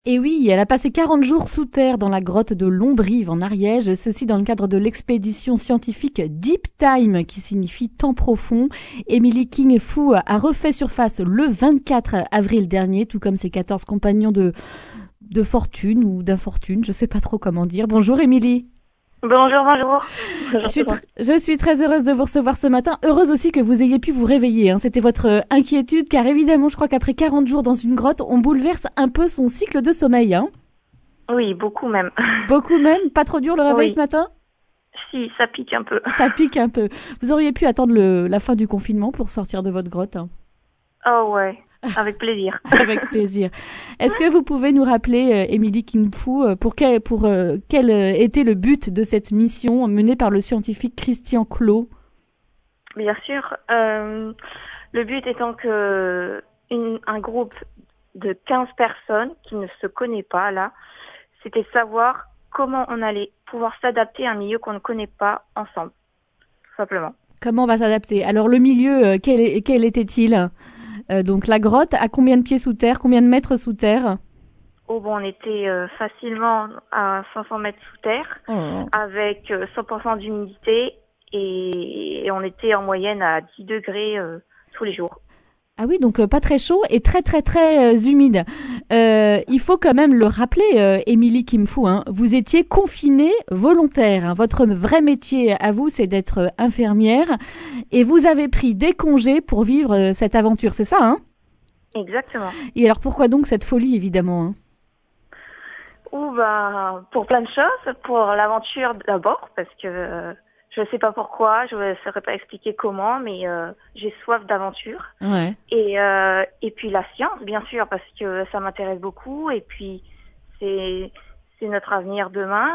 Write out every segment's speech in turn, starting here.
Et oui, elle a passé 40 jours sous terre dans la grotte de Lombrive en Ariège, ceci dans le cadre de l'expédition scientifique Deep Time, qui signifie temps profond. Emily King Fu a refait surface le 24 avril dernier, tout comme ses 14 compagnons de fortune ou d'infortune, je sais pas trop comment dire. Bonjour Emily. Bonjour, bonjour. Je suis très heureuse de vous recevoir ce matin. Heureuse aussi que vous ayez pu vous réveiller. C'était votre inquiétude, car évidemment, je crois qu'après 40 jours dans une grotte, on bouleverse un peu son cycle de sommeil. Oui, beaucoup même. Beaucoup même. Pas trop dur le réveil ce Oui, matin? si, ça pique un peu. Ça pique un peu. Vous auriez pu attendre la fin du confinement pour sortir de votre grotte. Oh ouais, avec plaisir. Avec plaisir. Est-ce que vous pouvez nous rappeler, Emily King Fu, quel était le but de cette mission menée par le scientifique Christian Clot? Bien sûr. Le but étant que un groupe de 15 personnes qui ne se connaît pas là, c'était savoir comment on allait pouvoir s'adapter à un milieu qu'on ne connaît pas ensemble, tout simplement. Comment on va s'adapter? Alors le milieu, quel était-il? Donc la grotte, à combien de pieds sous terre? Combien de mètres sous terre? Oh bon, on était facilement à 500 mètres sous terre, Oh. avec 100% d'humidité et on était en moyenne à 10 degrés tous les jours. Ah oui, donc pas très chaud et très très très humide. Il faut quand même le rappeler, Émilie Kim Fu, vous étiez confinée volontaire. Votre vrai métier à vous, c'est d'être infirmière et vous avez pris des congés pour vivre cette aventure, c'est ça, hein? Exactement. Et alors pourquoi donc cette folie, évidemment, hein? Ou ben pour plein de choses, pour l'aventure d'abord, parce que je ne sais pas pourquoi, je ne saurais pas expliquer comment, mais j'ai soif d'aventure. Ouais. Et puis la science, bien sûr, parce que ça m'intéresse beaucoup. Et puis c'est c'est notre avenir demain.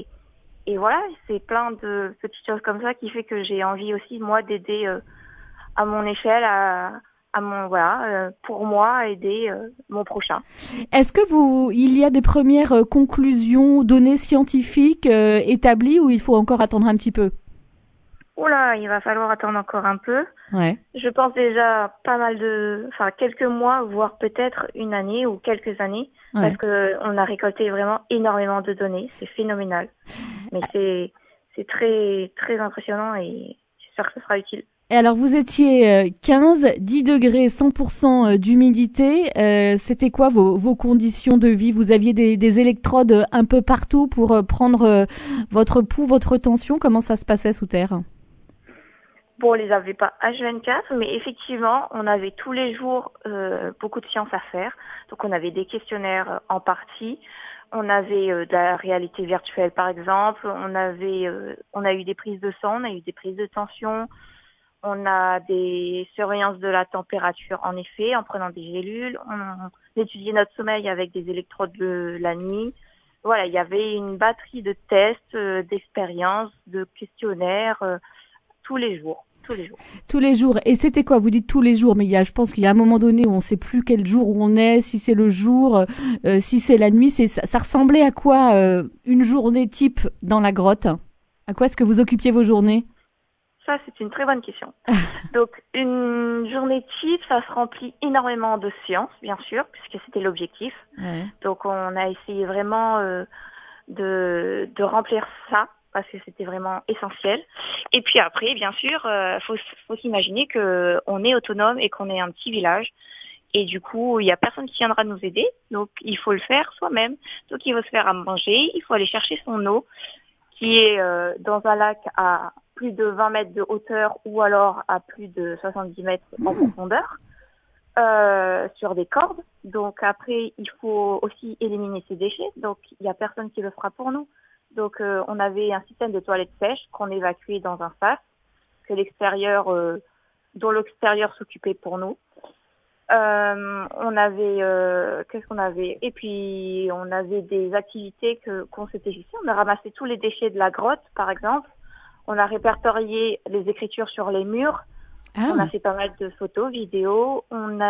Et voilà, c'est plein de petites choses comme ça qui fait que j'ai envie aussi moi d'aider à mon échelle, à mon voilà, pour moi aider mon prochain. Est-ce que il y a des premières conclusions, données scientifiques établies ou il faut encore attendre un petit peu? Oula, il va falloir attendre encore un peu. Ouais. Je pense déjà pas mal enfin quelques mois, voire peut-être une année ou quelques années, parce Ouais. que on a récolté vraiment énormément de données. C'est phénoménal, mais c'est très très impressionnant et j'espère que ce sera utile. Et alors, vous étiez 15, 10 degrés, 100% d'humidité. C'était quoi vos conditions de vie? Vous aviez des électrodes un peu partout pour prendre votre pouls, votre tension? Comment ça se passait sous terre? Bon, on les avait pas H24, mais effectivement, on avait tous les jours beaucoup de sciences à faire. Donc, on avait des questionnaires en partie. On avait de la réalité virtuelle, par exemple. On a eu des prises de sang, on a eu des prises de tension. On a des surveillances de la température, en effet, en prenant des gélules. On étudiait notre sommeil avec des électrodes de la nuit. Voilà, il y avait une batterie de tests, d'expériences, de questionnaires tous les jours, tous les jours. Tous les jours. Et c'était quoi? Vous dites tous les jours, mais je pense qu'il y a un moment donné où on ne sait plus quel jour où on est, si c'est le jour, si c'est la nuit. Ça ressemblait à quoi une journée type dans la grotte? À quoi est-ce que vous occupiez vos journées? Ça, c'est une très bonne question. Donc, une journée type, ça se remplit énormément de sciences, bien sûr, puisque c'était l'objectif. Ouais. Donc, on a essayé vraiment de remplir ça, parce que c'était vraiment essentiel. Et puis après, bien sûr, faut s'imaginer que on est autonome et qu'on est un petit village. Et du coup, il y a personne qui viendra nous aider. Donc, il faut le faire soi-même. Donc, il faut se faire à manger. Il faut aller chercher son eau, qui est dans un lac à plus de 20 mètres de hauteur ou alors à plus de 70 mètres en profondeur, sur des cordes. Donc après, il faut aussi éliminer ces déchets. Donc il n'y a personne qui le fera pour nous. Donc on avait un système de toilettes sèches qu'on évacuait dans un sas, que dont l'extérieur s'occupait pour nous. On avait, qu'est-ce qu'on avait? Et puis on avait des activités qu'on s'était fixées. On a ramassé tous les déchets de la grotte, par exemple. On a répertorié les écritures sur les murs. On a Ah. fait pas mal de photos, vidéos.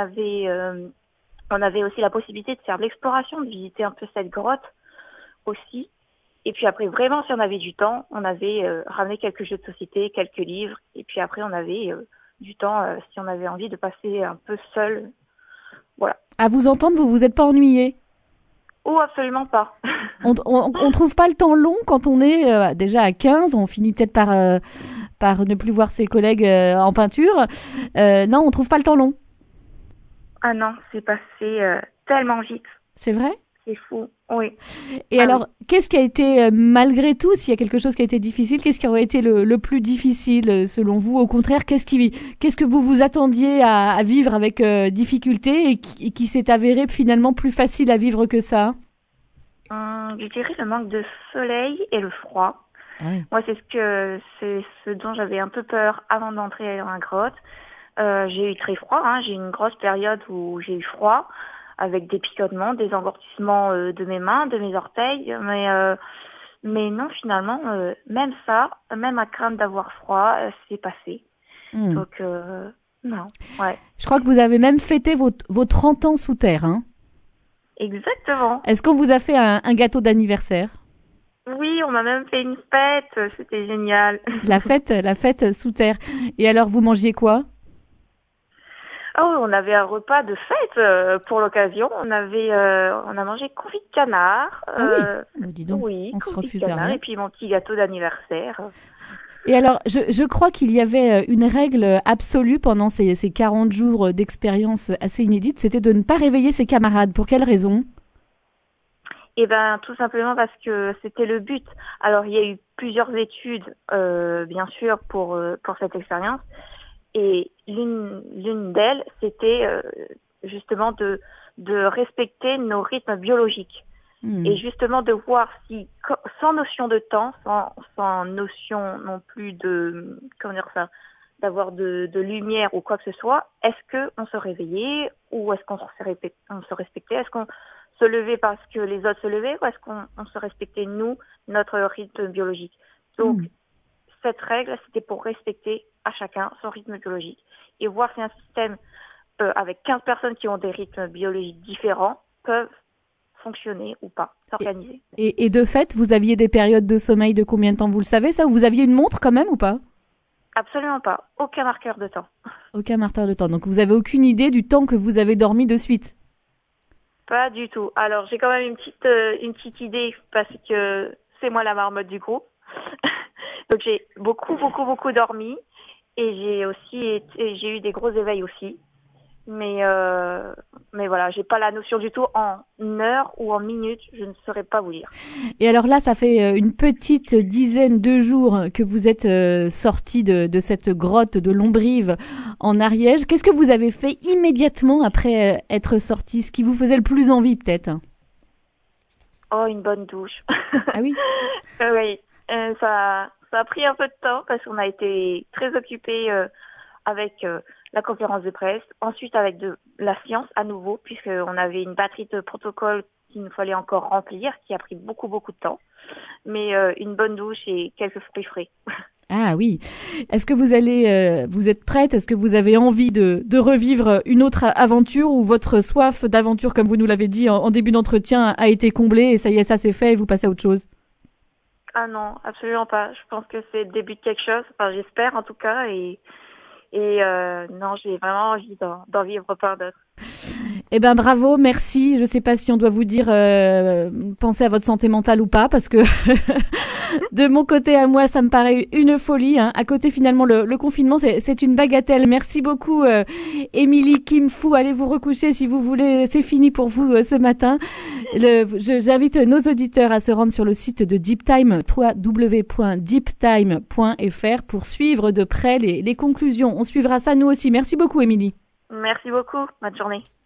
On avait aussi la possibilité de faire de l'exploration, de visiter un peu cette grotte aussi. Et puis après, vraiment, si on avait du temps, on avait ramené quelques jeux de société, quelques livres. Et puis après, on avait du temps, si on avait envie de passer un peu seul. Voilà. À vous entendre, vous vous êtes pas ennuyé? Oh, absolument pas. On trouve pas le temps long quand on est déjà à 15, on finit peut-être par ne plus voir ses collègues en peinture. Non, on trouve pas le temps long. Ah non, c'est passé tellement vite. C'est vrai? C'est fou, oui. Et alors, qu'est-ce qui a été, malgré tout, s'il y a quelque chose qui a été difficile, qu'est-ce qui aurait été le plus difficile selon vous? Au contraire, qu'est-ce que vous vous attendiez à vivre avec difficulté et qui s'est avéré finalement plus facile à vivre que ça? Je dirais le manque de soleil et le froid. Ah oui. Moi, c'est ce dont j'avais un peu peur avant d'entrer dans la grotte. J'ai eu très froid, hein. J'ai eu une grosse période où j'ai eu froid, avec des picotements, des engourdissements de mes mains, de mes orteils. Mais non, finalement, même ça, même à crainte d'avoir froid, c'est passé. Donc, non, ouais. Je crois que vous avez même fêté vos 30 ans sous terre, hein? Exactement. Est-ce qu'on vous a fait un gâteau d'anniversaire? Oui, on m'a même fait une fête, c'était génial. La fête sous terre. Et alors, vous mangiez quoi? Oh, on avait un repas de fête pour l'occasion. On a mangé confit de canard. Ah oui, dis donc, oui, on se confit de refuse à canard rien. et puis mon petit gâteau d'anniversaire. Et alors, je crois qu'il y avait une règle absolue pendant ces 40 jours d'expérience assez inédite, c'était de ne pas réveiller ses camarades. Pour quelle raison? Eh ben, tout simplement parce que c'était le but. Alors, il y a eu plusieurs études, bien sûr, pour cette expérience. Et l'une d'elles, c'était justement de respecter nos rythmes biologiques. Et justement de voir si, sans notion de temps, sans notion non plus de, comment dire ça, d'avoir de lumière ou quoi que ce soit, est-ce qu'on se réveillait ou est-ce qu'on se respectait? Est-ce qu'on se levait parce que les autres se levaient ou est-ce qu'on se respectait, nous, notre rythme biologique? Donc, cette règle, c'était pour respecter à chacun son rythme biologique et voir si un système avec 15 personnes qui ont des rythmes biologiques différents peuvent fonctionner ou pas, s'organiser. Et de fait, vous aviez des périodes de sommeil de combien de temps, vous le savez ça? Ou vous aviez une montre quand même ou pas? Absolument pas. Aucun marqueur de temps. Aucun marqueur de temps. Donc vous avez aucune idée du temps que vous avez dormi de suite? Pas du tout. Alors j'ai quand même une petite idée parce que c'est moi la marmotte du groupe. Donc j'ai beaucoup dormi et j'ai eu des gros éveils aussi. Mais voilà, j'ai pas la notion du tout en heure ou en minutes, je ne saurais pas vous dire. Et alors là, ça fait une petite dizaine de jours que vous êtes sortis de cette grotte de Lombrive en Ariège. Qu'est-ce que vous avez fait immédiatement après être sortis? Ce qui vous faisait le plus envie peut-être? Oh, une bonne douche. Ah oui? Oui, ça a pris un peu de temps parce qu'on a été très occupés avec la conférence de presse, ensuite avec de la science à nouveau, puisqu'on avait une batterie de protocoles qu'il nous fallait encore remplir, qui a pris beaucoup de temps, mais une bonne douche et quelques fruits frais. Ah oui. Est-ce que vous êtes prête? Est-ce que vous avez envie de revivre une autre aventure ou votre soif d'aventure, comme vous nous l'avez dit en début d'entretien, a été comblée et ça y est, ça c'est fait et vous passez à autre chose? Ah non, absolument pas. Je pense que c'est le début de quelque chose, enfin j'espère en tout cas, et non, j'ai vraiment envie d'en vivre plein d'autres. Eh ben bravo, merci. Je sais pas si on doit vous dire pensez à votre santé mentale ou pas, parce que de mon côté à moi, ça me paraît une folie. Hein. À côté, finalement, le confinement, c'est une bagatelle. Merci beaucoup, Émilie Kim Fu. Allez vous recoucher si vous voulez. C'est fini pour vous ce matin. J'invite nos auditeurs à se rendre sur le site de Deep Time, www.deeptime.fr, pour suivre de près les conclusions. On suivra ça nous aussi. Merci beaucoup, Émilie. Merci beaucoup. Bonne journée.